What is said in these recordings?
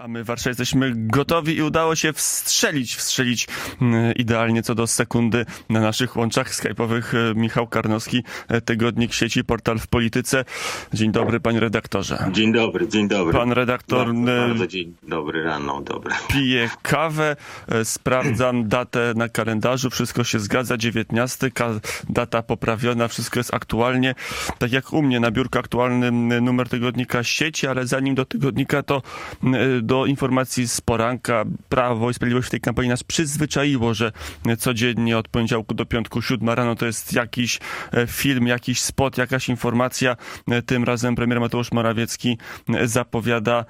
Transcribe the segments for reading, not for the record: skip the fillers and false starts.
A my w Warszawie jesteśmy gotowi i udało się wstrzelić idealnie co do sekundy na naszych łączach skype'owych. Michał Karnowski, Tygodnik Sieci, Portal w Polityce. Dzień dobry, panie redaktorze. Dzień dobry. Pan redaktor bardzo dzień dobry, rano, dobre. Pije kawę, sprawdzam datę na kalendarzu, wszystko się zgadza, 19, data poprawiona, wszystko jest aktualnie. Tak jak u mnie na biurku aktualny numer Tygodnika Sieci, ale zanim do Tygodnika, to do informacji z poranka. Prawo i Sprawiedliwość w tej kampanii nas przyzwyczaiło, że codziennie od poniedziałku do piątku 7 rano to jest jakiś film, jakiś spot, jakaś informacja. Tym razem premier Mateusz Morawiecki zapowiada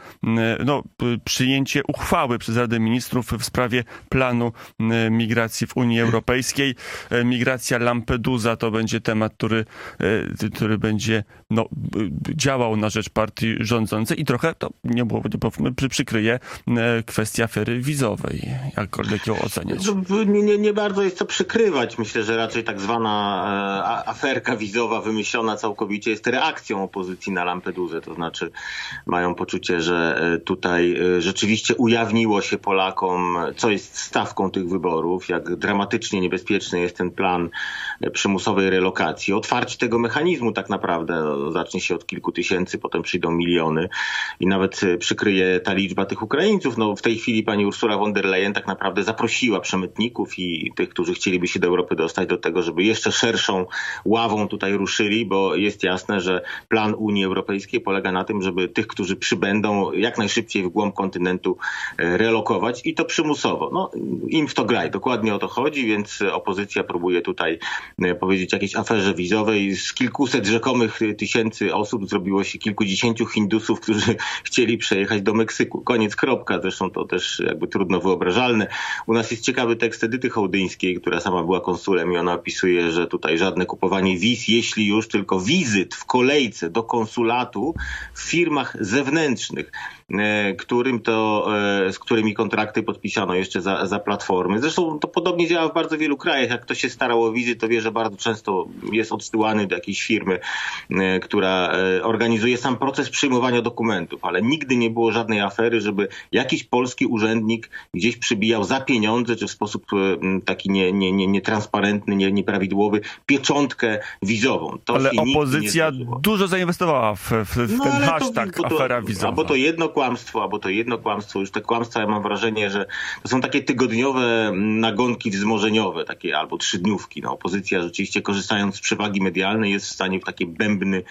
przyjęcie uchwały przez Radę Ministrów w sprawie planu migracji w Unii Europejskiej. Migracja Lampedusa to będzie temat, który będzie działał na rzecz partii rządzącej i trochę to przykryje kwestię afery wizowej. Jakkolwiek ją oceniać? Nie bardzo jest co przykrywać. Myślę, że raczej tak zwana aferka wizowa wymyślona całkowicie jest reakcją opozycji na Lampedusę. To znaczy mają poczucie, że tutaj rzeczywiście ujawniło się Polakom, co jest stawką tych wyborów, jak dramatycznie niebezpieczny jest ten plan przymusowej relokacji. Otwarcie tego mechanizmu tak naprawdę zacznie się od kilku tysięcy, potem przyjdą miliony i nawet przykryje ta liczba tych Ukraińców. W tej chwili pani Ursula von der Leyen tak naprawdę zaprosiła przemytników i tych, którzy chcieliby się do Europy dostać, do tego, żeby jeszcze szerszą ławą tutaj ruszyli, bo jest jasne, że plan Unii Europejskiej polega na tym, żeby tych, którzy przybędą, jak najszybciej w głąb kontynentu relokować i to przymusowo. Im w to graj. Dokładnie o to chodzi, więc opozycja próbuje tutaj powiedzieć jakiejś aferze wizowej. Z kilkuset rzekomych tysięcy osób zrobiło się kilkudziesięciu Hindusów, którzy chcieli przejechać do Meksyku. Koniec, kropka. Zresztą to też jakby trudno wyobrażalne. U nas jest ciekawy tekst Edyty Hołdyńskiej, która sama była konsulem i ona opisuje, że tutaj żadne kupowanie wiz, jeśli już tylko wizyt w kolejce do konsulatu w firmach zewnętrznych, z którymi kontrakty podpisano jeszcze za Platformy. Zresztą to podobnie działa w bardzo wielu krajach. Jak ktoś się starał o wizy, to wie, że bardzo często jest odsyłany do jakiejś firmy, która organizuje sam proces przyjmowania dokumentów, ale nigdy nie było żadnej afery, żeby jakiś polski urzędnik gdzieś przybijał za pieniądze, czy w sposób taki nietransparentny, nieprawidłowy pieczątkę wizową. Ale opozycja dużo zainwestowała w ten hashtag afera wizowa. Albo to jedno kłamstwo. Już te kłamstwa, ja mam wrażenie, że to są takie tygodniowe nagonki wzmożeniowe, takie albo trzydniówki. Opozycja rzeczywiście, korzystając z przewagi medialnej, jest w stanie w takie bębny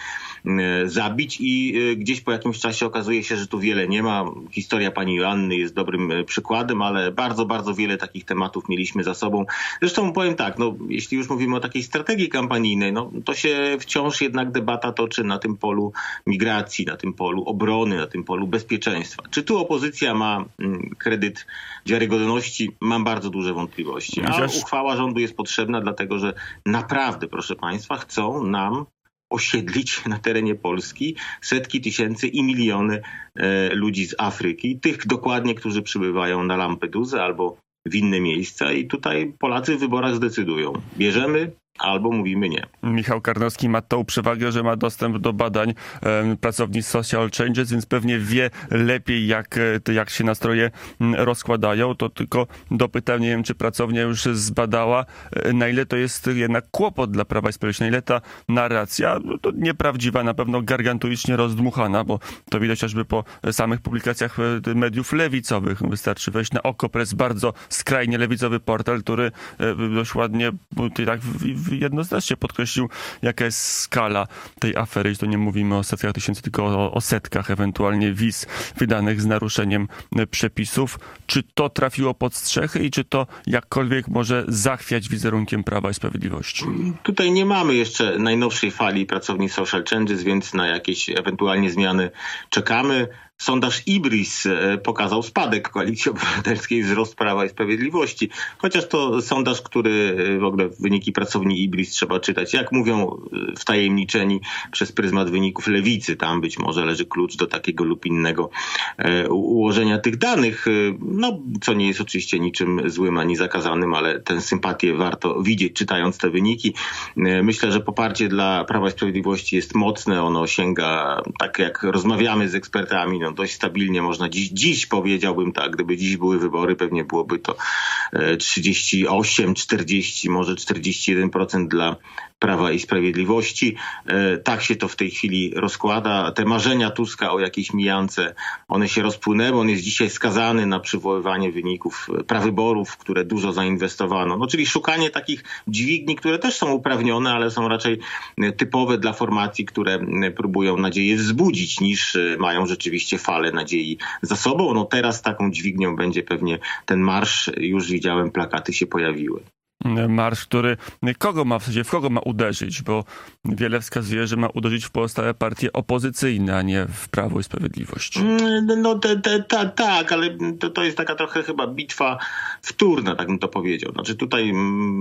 zabić i gdzieś po jakimś czasie okazuje się, że tu wiele nie ma. Historia pani Joanny jest dobrym przykładem, ale bardzo, bardzo wiele takich tematów mieliśmy za sobą. Zresztą powiem tak, jeśli już mówimy o takiej strategii kampanijnej, to się wciąż jednak debata toczy na tym polu migracji, na tym polu obrony, na tym polu bezpieczeństwa. Czy tu opozycja ma kredyt wiarygodności? Mam bardzo duże wątpliwości. A uchwała rządu jest potrzebna, dlatego że naprawdę, proszę państwa, chcą nam osiedlić na terenie Polski setki tysięcy i miliony ludzi z Afryki. Tych dokładnie, którzy przybywają na Lampedusę albo w inne miejsca i tutaj Polacy w wyborach zdecydują. Bierzemy albo mówimy nie. Michał Karnowski ma tą przewagę, że ma dostęp do badań pracowni Social Changes, więc pewnie wie lepiej, jak się nastroje rozkładają. To tylko dopytam, nie wiem, czy pracownia już zbadała, na ile to jest jednak kłopot dla Prawa i Sprawiedliwości, na ile ta narracja, to nieprawdziwa, na pewno gargantuicznie rozdmuchana, bo to widać chociażby po samych publikacjach mediów lewicowych. Wystarczy wejść na Okopres, bardzo skrajnie lewicowy portal, który dość ładnie tak jednoznacznie podkreślił, jaka jest skala tej afery. I to nie mówimy o setkach tysięcy, tylko o setkach ewentualnie wiz wydanych z naruszeniem przepisów. Czy to trafiło pod strzechy i czy to jakkolwiek może zachwiać wizerunkiem Prawa i Sprawiedliwości? Tutaj nie mamy jeszcze najnowszej fali pracowni Social Changes, więc na jakieś ewentualnie zmiany czekamy. Sondaż IBRIS pokazał spadek Koalicji Obywatelskiej, wzrost Prawa i Sprawiedliwości. Chociaż to sondaż, który w ogóle wyniki pracowni IBRIS trzeba czytać, jak mówią wtajemniczeni przez pryzmat wyników lewicy. Tam być może leży klucz do takiego lub innego ułożenia tych danych. Co nie jest oczywiście niczym złym ani zakazanym, ale tę sympatię warto widzieć, czytając te wyniki. Myślę, że poparcie dla Prawa i Sprawiedliwości jest mocne. Ono sięga, tak jak rozmawiamy z ekspertami, mają dość stabilnie, można dziś powiedziałbym tak, gdyby dziś były wybory, pewnie byłoby to 38, 40, może 41% dla Prawa i Sprawiedliwości. Tak się to w tej chwili rozkłada. Te marzenia Tuska o jakiejś mijance, one się rozpłynęły. On jest dzisiaj skazany na przywoływanie wyników prawyborów, w które dużo zainwestowano. No, czyli szukanie takich dźwigni, które też są uprawnione, ale są raczej typowe dla formacji, które próbują nadzieję wzbudzić, niż mają rzeczywiście falę nadziei za sobą. No teraz taką dźwignią będzie pewnie ten marsz. Już widziałem, plakaty się pojawiły. Marsz, który w kogo ma uderzyć, bo wiele wskazuje, że ma uderzyć w pozostałe partie opozycyjne, a nie w Prawo i Sprawiedliwość. No tak, ale to jest taka trochę chyba bitwa wtórna, tak bym to powiedział. Znaczy tutaj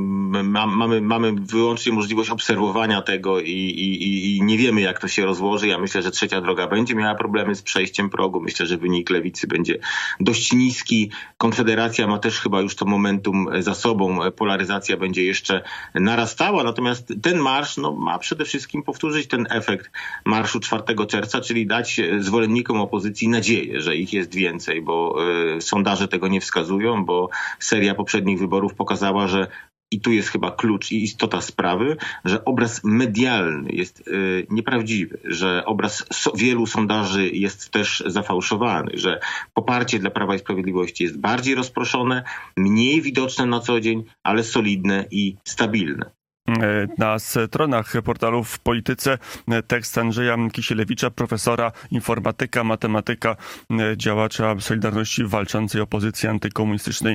mamy wyłącznie możliwość obserwowania tego i nie wiemy, jak to się rozłoży. Ja myślę, że Trzecia Droga będzie miała problemy z przejściem progu. Myślę, że wynik Lewicy będzie dość niski. Konfederacja ma też chyba już to momentum za sobą. Polaryzacja będzie jeszcze narastała, natomiast ten marsz ma przede wszystkim powtórzyć ten efekt marszu 4 czerwca, czyli dać zwolennikom opozycji nadzieję, że ich jest więcej, bo sondaże tego nie wskazują, bo seria poprzednich wyborów pokazała, że i tu jest chyba klucz i istota sprawy, że obraz medialny jest nieprawdziwy, że obraz wielu sondaży jest też zafałszowany, że poparcie dla Prawa i Sprawiedliwości jest bardziej rozproszone, mniej widoczne na co dzień, ale solidne i stabilne. Na stronach portalu W Polityce tekst Andrzeja Kisielewicza, profesora, informatyka, matematyka, działacza Solidarności walczącej opozycji antykomunistycznej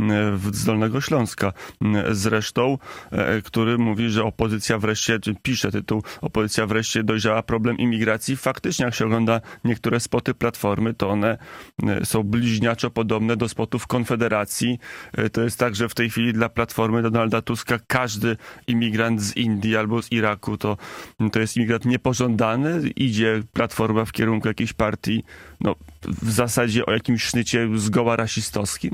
z Dolnego Śląska zresztą, który mówi, że opozycja wreszcie, pisze tytuł, opozycja wreszcie dojrzała problem imigracji. Faktycznie jak się ogląda niektóre spoty Platformy, to one są bliźniaczo podobne do spotów Konfederacji. To jest tak, że w tej chwili dla Platformy Donalda Tuska każdy imigrant z Indii albo z Iraku to jest imigrant niepożądany. Idzie Platforma w kierunku jakiejś partii, w zasadzie o jakimś sznycie zgoła rasistowskim.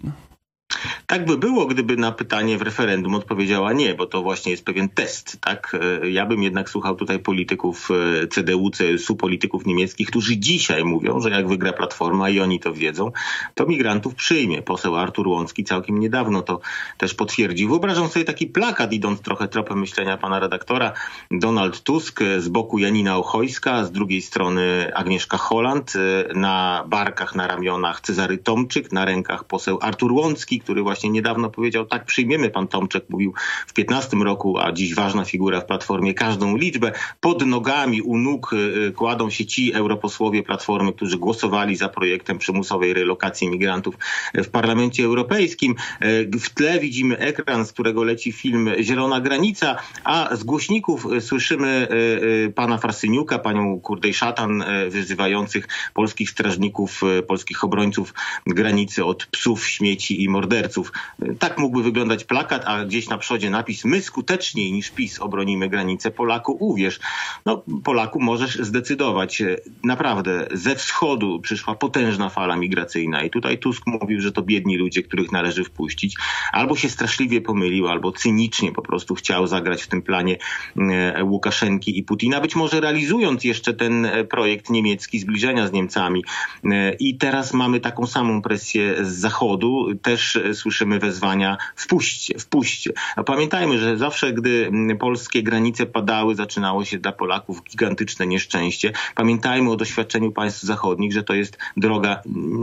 Tak by było, gdyby na pytanie w referendum odpowiedziała nie, bo to właśnie jest pewien test, tak? Ja bym jednak słuchał tutaj polityków CDU, CSU, polityków niemieckich, którzy dzisiaj mówią, że jak wygra Platforma i oni to wiedzą, to migrantów przyjmie. Poseł Artur Łącki całkiem niedawno to też potwierdził. Wyobrażam sobie taki plakat, idąc trochę tropem myślenia pana redaktora, Donald Tusk, z boku Janina Ochojska, z drugiej strony Agnieszka Holland, na barkach, na ramionach Cezary Tomczyk, na rękach poseł Artur Łącki, który właśnie niedawno powiedział, tak przyjmiemy, pan Tomczyk mówił w 15 roku, a dziś ważna figura w Platformie, każdą liczbę. Pod nogami u nóg kładą się ci europosłowie Platformy, którzy głosowali za projektem przymusowej relokacji migrantów w Parlamencie Europejskim. W tle widzimy ekran, z którego leci film Zielona Granica, a z głośników słyszymy pana Frasyniuka, panią Kurdej-Szatan wyzywających polskich strażników, polskich obrońców granicy od psów, śmieci i morderców. Tak mógłby wyglądać plakat, a gdzieś na przodzie napis: my skuteczniej niż PiS obronimy granicę. Polaku, uwierz. Polaku, możesz zdecydować. Naprawdę, ze wschodu przyszła potężna fala migracyjna i tutaj Tusk mówił, że to biedni ludzie, których należy wpuścić. Albo się straszliwie pomylił, albo cynicznie po prostu chciał zagrać w tym planie Łukaszenki i Putina, być może realizując jeszcze ten projekt niemiecki zbliżenia z Niemcami. I teraz mamy taką samą presję z zachodu. Też słyszymy wezwania: wpuśćcie, wpuśćcie. Pamiętajmy, że zawsze, gdy polskie granice padały, zaczynało się dla Polaków gigantyczne nieszczęście. Pamiętajmy o doświadczeniu państw zachodnich, że to jest droga,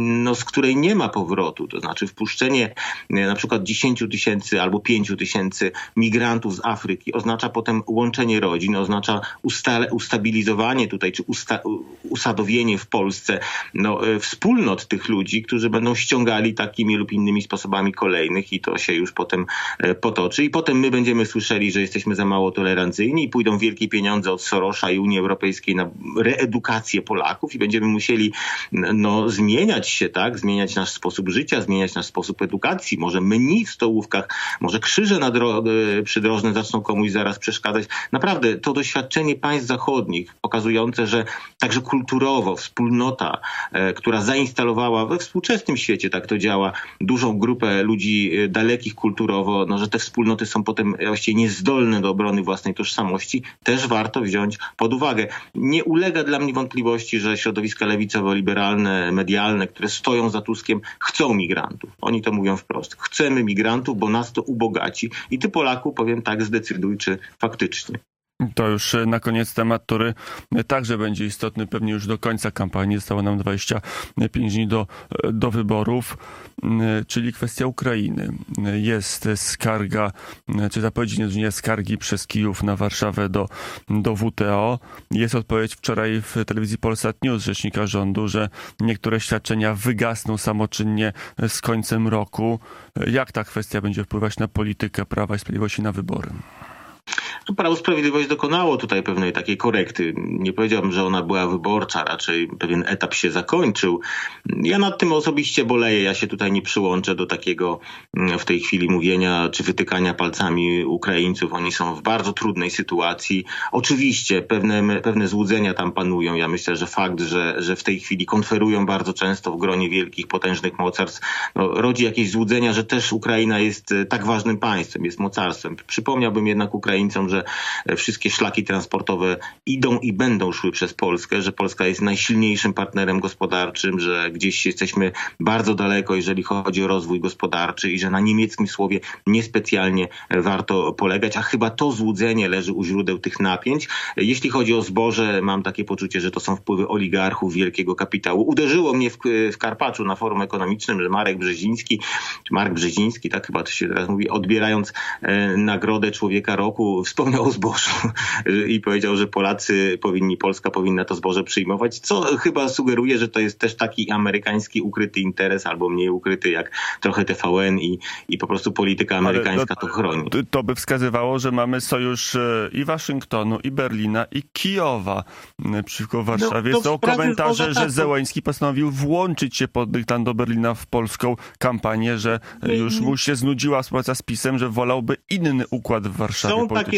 z której nie ma powrotu. To znaczy wpuszczenie na przykład 10 000 albo 5 000 migrantów z Afryki oznacza potem łączenie rodzin, oznacza ustabilizowanie tutaj, czy usadowienie w Polsce wspólnot tych ludzi, którzy będą ściągali takimi lub innymi sposobami kolejnych i to się już potem potoczy. I potem my będziemy słyszeli, że jesteśmy za mało tolerancyjni i pójdą wielkie pieniądze od Sorosza i Unii Europejskiej na reedukację Polaków i będziemy musieli zmieniać się, tak? Zmieniać nasz sposób życia, zmieniać nasz sposób edukacji. Może menu w stołówkach, może krzyże przydrożne zaczną komuś zaraz przeszkadzać. Naprawdę to doświadczenie państw zachodnich pokazujące, że także kulturowo wspólnota, która zainstalowała we współczesnym świecie, tak to działa, dużą grupę ludzi ludzi dalekich kulturowo, no, że te wspólnoty są potem właściwie niezdolne do obrony własnej tożsamości, też warto wziąć pod uwagę. Nie ulega dla mnie wątpliwości, że środowiska lewicowo-liberalne, medialne, które stoją za Tuskiem, chcą migrantów. Oni to mówią wprost. Chcemy migrantów, bo nas to ubogaci. I ty, Polaku, powiem tak, zdecyduj, czy faktycznie. To już na koniec temat, który także będzie istotny pewnie już do końca kampanii. Zostało nam 25 dni do wyborów, czyli kwestia Ukrainy. Jest skarga, czy zapowiedzi nie skargi przez Kijów na Warszawę do WTO. Jest odpowiedź wczoraj w telewizji Polsat News rzecznika rządu, że niektóre świadczenia wygasną samoczynnie z końcem roku. Jak ta kwestia będzie wpływać na politykę Prawa i Sprawiedliwości na wybory? Prawo i Sprawiedliwość dokonało tutaj pewnej takiej korekty. Nie powiedziałbym, że ona była wyborcza, raczej pewien etap się zakończył. Ja nad tym osobiście boleję. Ja się tutaj nie przyłączę do takiego w tej chwili mówienia czy wytykania palcami Ukraińców. Oni są w bardzo trudnej sytuacji. Oczywiście pewne złudzenia tam panują. Ja myślę, że fakt, że w tej chwili konferują bardzo często w gronie wielkich, potężnych mocarstw, rodzi jakieś złudzenia, że też Ukraina jest tak ważnym państwem, jest mocarstwem. Przypomniałbym jednak Ukraińcom, że wszystkie szlaki transportowe idą i będą szły przez Polskę, że Polska jest najsilniejszym partnerem gospodarczym, że gdzieś jesteśmy bardzo daleko, jeżeli chodzi o rozwój gospodarczy i że na niemieckim słowie niespecjalnie warto polegać, a chyba to złudzenie leży u źródeł tych napięć. Jeśli chodzi o zboże, mam takie poczucie, że to są wpływy oligarchów wielkiego kapitału. Uderzyło mnie w Karpaczu na forum ekonomicznym, że Marek Brzeziński, tak chyba to się teraz mówi, odbierając nagrodę Człowieka Roku, wspomniał o zbożu i powiedział, że Polska powinna to zboże przyjmować, co chyba sugeruje, że to jest też taki amerykański ukryty interes, albo mniej ukryty jak trochę TVN i po prostu polityka amerykańska to chroni. To by wskazywało, że mamy sojusz i Waszyngtonu, i Berlina, i Kijowa przeciwko Warszawie. Są komentarze, że Zełenski postanowił włączyć się pod dyktando do Berlina w polską kampanię, że już mu się znudziła współpraca z PiS-em, że wolałby inny układ w Warszawie.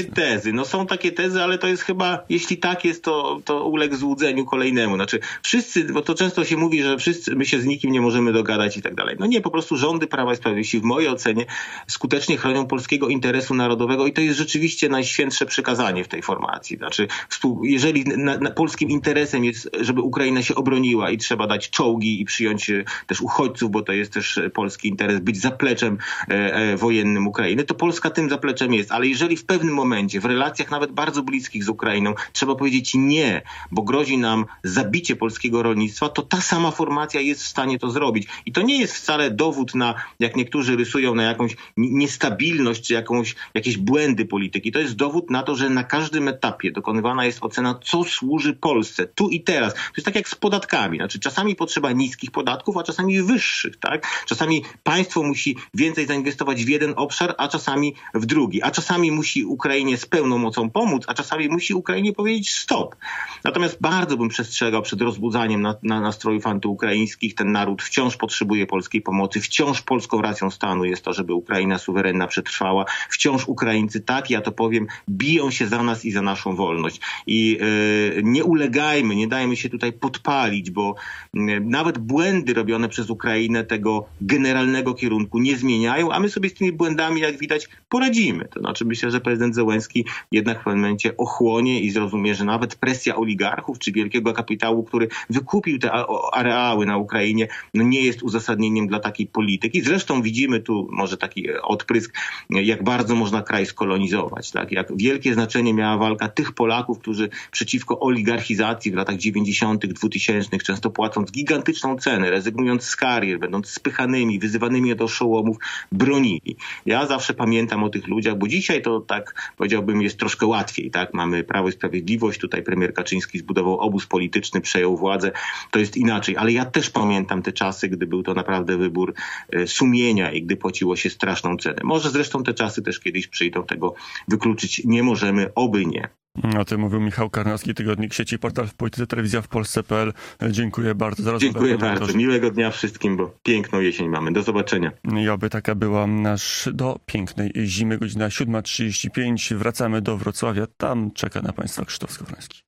Są takie tezy, ale to jest chyba, jeśli tak jest, to uległ złudzeniu kolejnemu. Znaczy wszyscy, bo to często się mówi, że my się z nikim nie możemy dogadać i tak dalej. No nie, po prostu rządy Prawa i Sprawiedliwości w mojej ocenie skutecznie chronią polskiego interesu narodowego i to jest rzeczywiście najświętsze przykazanie w tej formacji. Znaczy jeżeli polskim interesem jest, żeby Ukraina się obroniła i trzeba dać czołgi i przyjąć też uchodźców, bo to jest też polski interes, być zapleczem wojennym Ukrainy, to Polska tym zapleczem jest. Ale jeżeli w pewnym momencie, w relacjach nawet bardzo bliskich z Ukrainą, trzeba powiedzieć nie, bo grozi nam zabicie polskiego rolnictwa, to ta sama formacja jest w stanie to zrobić. I to nie jest wcale dowód na, jak niektórzy rysują, na jakąś niestabilność czy jakieś błędy polityki. To jest dowód na to, że na każdym etapie dokonywana jest ocena, co służy Polsce, tu i teraz. To jest tak jak z podatkami. Znaczy, czasami potrzeba niskich podatków, a czasami wyższych, tak? Czasami państwo musi więcej zainwestować w jeden obszar, a czasami w drugi. A czasami musi Ukrainie z pełną mocą pomóc, a czasami musi Ukrainie powiedzieć stop. Natomiast bardzo bym przestrzegał przed rozbudzaniem nastrojów antyukraińskich. Ten naród wciąż potrzebuje polskiej pomocy. Wciąż polską racją stanu jest to, żeby Ukraina suwerenna przetrwała. Wciąż Ukraińcy, tak ja to powiem, biją się za nas i za naszą wolność. I nie ulegajmy, nie dajmy się tutaj podpalić, bo nawet błędy robione przez Ukrainę tego generalnego kierunku nie zmieniają, a my sobie z tymi błędami, jak widać, poradzimy. To znaczy myślę, że prezydent Zełenski jednak w pewnym momencie ochłonie i zrozumie, że nawet presja oligarchów czy wielkiego kapitału, który wykupił te areały na Ukrainie, nie jest uzasadnieniem dla takiej polityki. Zresztą widzimy tu może taki odprysk, jak bardzo można kraj skolonizować. Tak? Jak wielkie znaczenie miała walka tych Polaków, którzy przeciwko oligarchizacji w latach 90., 2000, często płacąc gigantyczną cenę, rezygnując z karier, będąc spychanymi, wyzywanymi do oszołomów, bronili. Ja zawsze pamiętam o tych ludziach, bo dzisiaj to tak powiedziałbym jest troszkę łatwiej. Tak? Mamy Prawo i Sprawiedliwość, tutaj premier Kaczyński zbudował obóz polityczny, przejął władzę. To jest inaczej, ale ja też pamiętam te czasy, gdy był to naprawdę wybór sumienia i gdy płaciło się straszną cenę. Może zresztą te czasy też kiedyś przyjdą, tego wykluczyć nie możemy, oby nie. O tym mówił Michał Karnowski, tygodnik sieci Portal w Polityce, telewizja w Polsce.pl. Dziękuję bardzo za rozmowę. Dziękuję bardzo. Miłego dnia wszystkim, bo piękną jesień mamy. Do zobaczenia. I oby taka była do pięknej zimy. Godzina 7:35. Wracamy do Wrocławia. Tam czeka na Państwa Krzysztof Skowroński.